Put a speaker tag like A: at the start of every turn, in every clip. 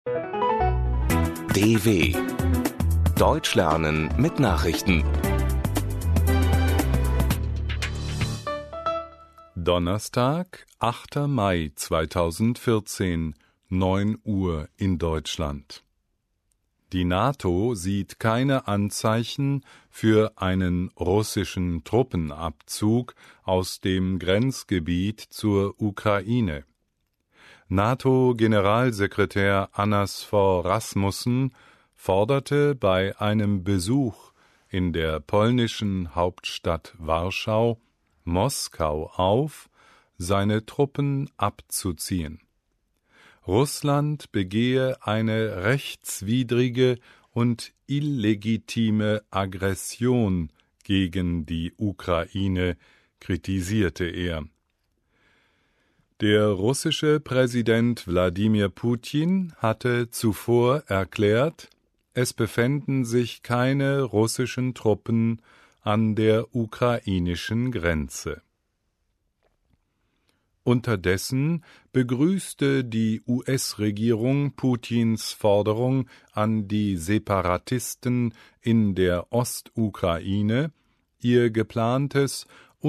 A: DW Deutsch lernen mit Nachrichten.
B: Donnerstag, 8. Mai 2014, 9 Uhr in Deutschland. Die NATO sieht keine Anzeichen für einen russischen Truppenabzug aus dem Grenzgebiet zur Ukraine. NATO-Generalsekretär Anders Fogh Rasmussen forderte bei einem Besuch in der polnischen Hauptstadt Warschau Moskau auf, seine Truppen abzuziehen. Russland begehe eine rechtswidrige und illegitime Aggression gegen die Ukraine, kritisierte er. Der russische Präsident Wladimir Putin hatte zuvor erklärt, es befänden sich keine russischen Truppen an der ukrainischen Grenze. Unterdessen begrüßte die US-Regierung Putins Forderung an die Separatisten in der Ostukraine, ihr geplantes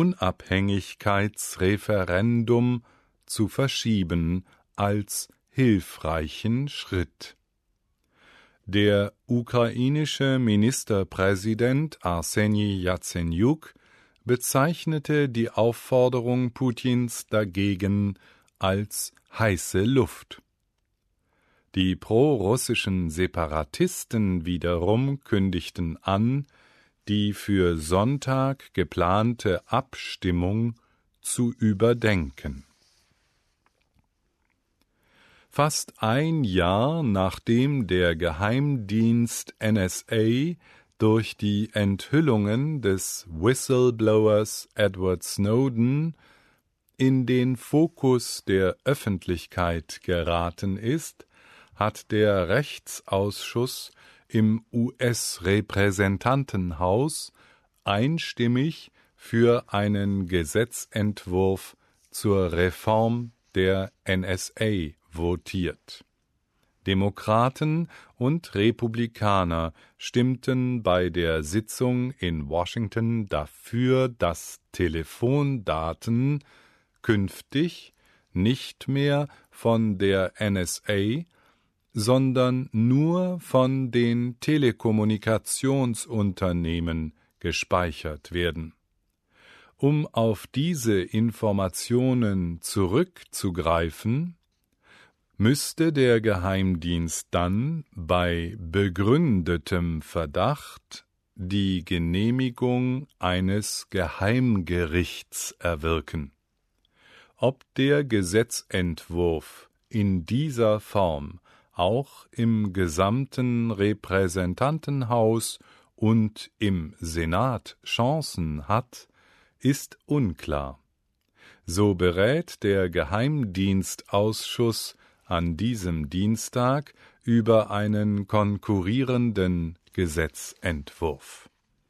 B: Unabhängigkeitsreferendum zu verschieben, als hilfreichen Schritt. Der ukrainische Ministerpräsident Arseni Jatsenjuk bezeichnete die Aufforderung Putins dagegen als heiße Luft. Die prorussischen Separatisten wiederum kündigten an, die für Sonntag geplante Abstimmung zu überdenken. Fast ein Jahr nachdem der Geheimdienst NSA durch die Enthüllungen des Whistleblowers Edward Snowden in den Fokus der Öffentlichkeit geraten ist, hat der Rechtsausschuss im US-Repräsentantenhaus einstimmig für einen Gesetzentwurf zur Reform der NSA votiert. Demokraten und Republikaner stimmten bei der Sitzung in Washington dafür, dass Telefondaten künftig nicht mehr von der NSA, sondern nur von den Telekommunikationsunternehmen gespeichert werden. Um auf diese Informationen zurückzugreifen, müsste der Geheimdienst dann bei begründetem Verdacht die Genehmigung eines Geheimgerichts erwirken. Ob der Gesetzentwurf in dieser Form auch im gesamten Repräsentantenhaus und im Senat Chancen hat, ist unklar. So berät der Geheimdienstausschuss an diesem Dienstag über einen konkurrierenden Gesetzentwurf.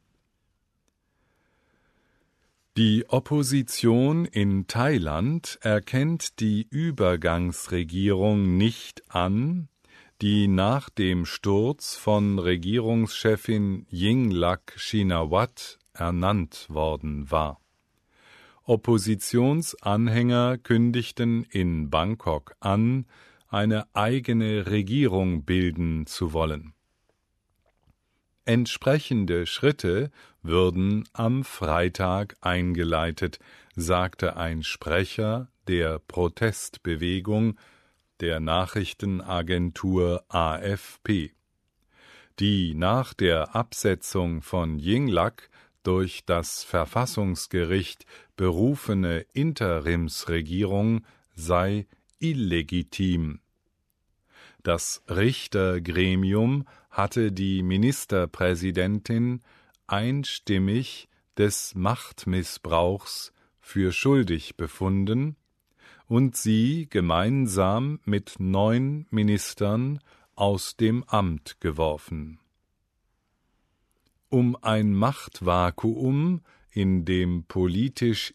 B: Die Opposition in Thailand erkennt die Übergangsregierung nicht an, die nach dem Sturz von Regierungschefin Yingluck Shinawatra ernannt worden war. Oppositionsanhänger kündigten in Bangkok an, eine eigene Regierung bilden zu wollen. Entsprechende Schritte würden am Freitag eingeleitet, sagte ein Sprecher der Protestbewegung der Nachrichtenagentur AFP. Die nach der Absetzung von Yingluck durch das Verfassungsgericht berufene Interimsregierung sei illegitim. Das Richtergremium hatte die Ministerpräsidentin einstimmig des Machtmissbrauchs für schuldig befunden und sie gemeinsam mit 9 Ministern aus dem Amt geworfen. Um ein Machtvakuum in dem politisch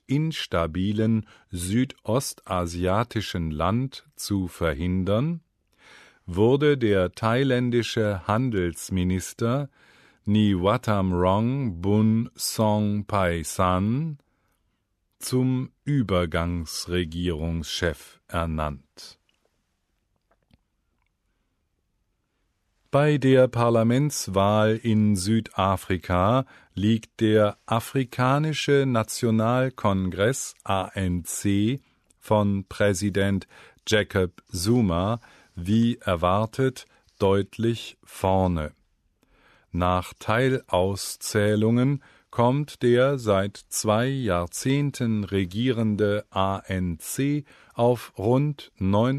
B: instabilen südostasiatischen Land zu verhindern, wurde der thailändische Handelsminister Niwathamrong Bunsongpaisan zum Übergangsregierungschef ernannt. Bei der Parlamentswahl in Südafrika liegt der Afrikanische Nationalkongress ANC von Präsident Jacob Zuma wie erwartet deutlich vorne. Nach Teilauszählungen kommt der seit 2 Jahrzehnten regierende ANC auf rund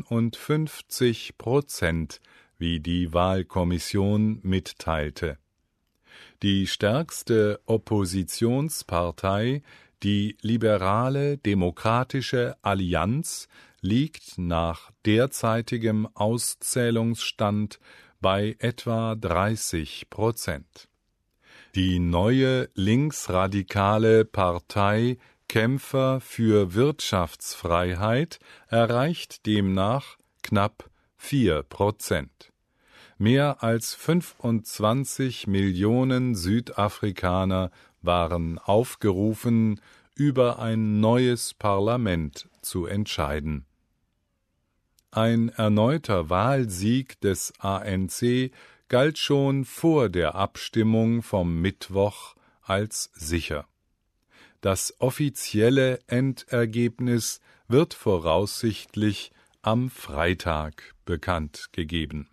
B: 59%, wie die Wahlkommission mitteilte. Die stärkste Oppositionspartei, die Liberale Demokratische Allianz, liegt nach derzeitigem Auszählungsstand bei etwa 30%. Die neue linksradikale Partei Kämpfer für Wirtschaftsfreiheit erreicht demnach knapp 4%. Mehr als 25 Millionen Südafrikaner waren aufgerufen, über ein neues Parlament zu entscheiden. Ein erneuter Wahlsieg des ANC galt schon vor der Abstimmung vom Mittwoch als sicher. Das offizielle Endergebnis wird voraussichtlich am Freitag bekannt gegeben.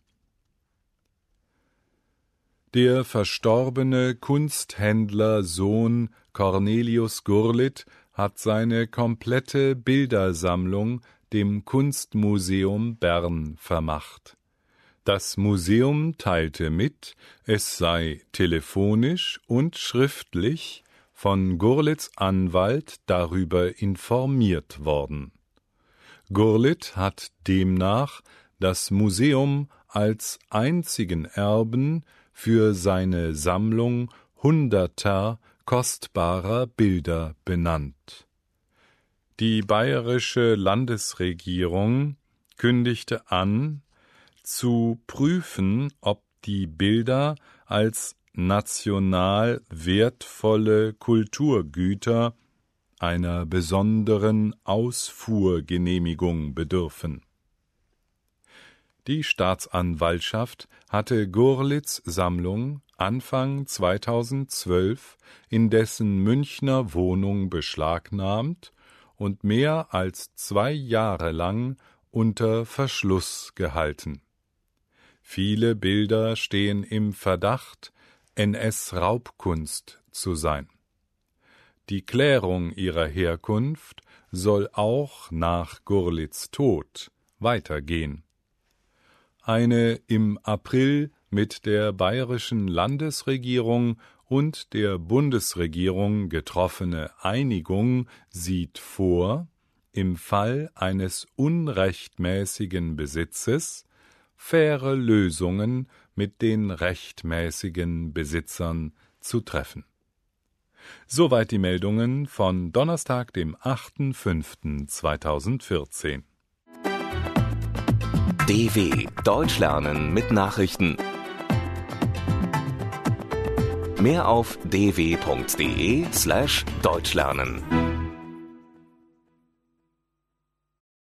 B: Der verstorbene Kunsthändlersohn Cornelius Gurlitt hat seine komplette Bildersammlung dem Kunstmuseum Bern vermacht. Das Museum teilte mit, es sei telefonisch und schriftlich von Gurlitts Anwalt darüber informiert worden. Gurlitt hat demnach das Museum als einzigen Erben für seine Sammlung hunderter kostbarer Bilder benannt. Die bayerische Landesregierung kündigte an, zu prüfen, ob die Bilder als national wertvolle Kulturgüter einer besonderen Ausfuhrgenehmigung bedürfen. Die Staatsanwaltschaft hatte Gurlitts Sammlung Anfang 2012 in dessen Münchner Wohnung beschlagnahmt und mehr als 2 Jahre lang unter Verschluss gehalten. Viele Bilder stehen im Verdacht, NS-Raubkunst zu sein. Die Klärung ihrer Herkunft soll auch nach Gurlitts Tod weitergehen. Eine im April mit der bayerischen Landesregierung und der Bundesregierung getroffene Einigung sieht vor, im Fall eines unrechtmäßigen Besitzes faire Lösungen mit den rechtmäßigen Besitzern zu treffen. Soweit die Meldungen von Donnerstag, dem 8.5.2014.
A: DW Deutsch lernen mit Nachrichten. Mehr auf dw.de/deutschlernen.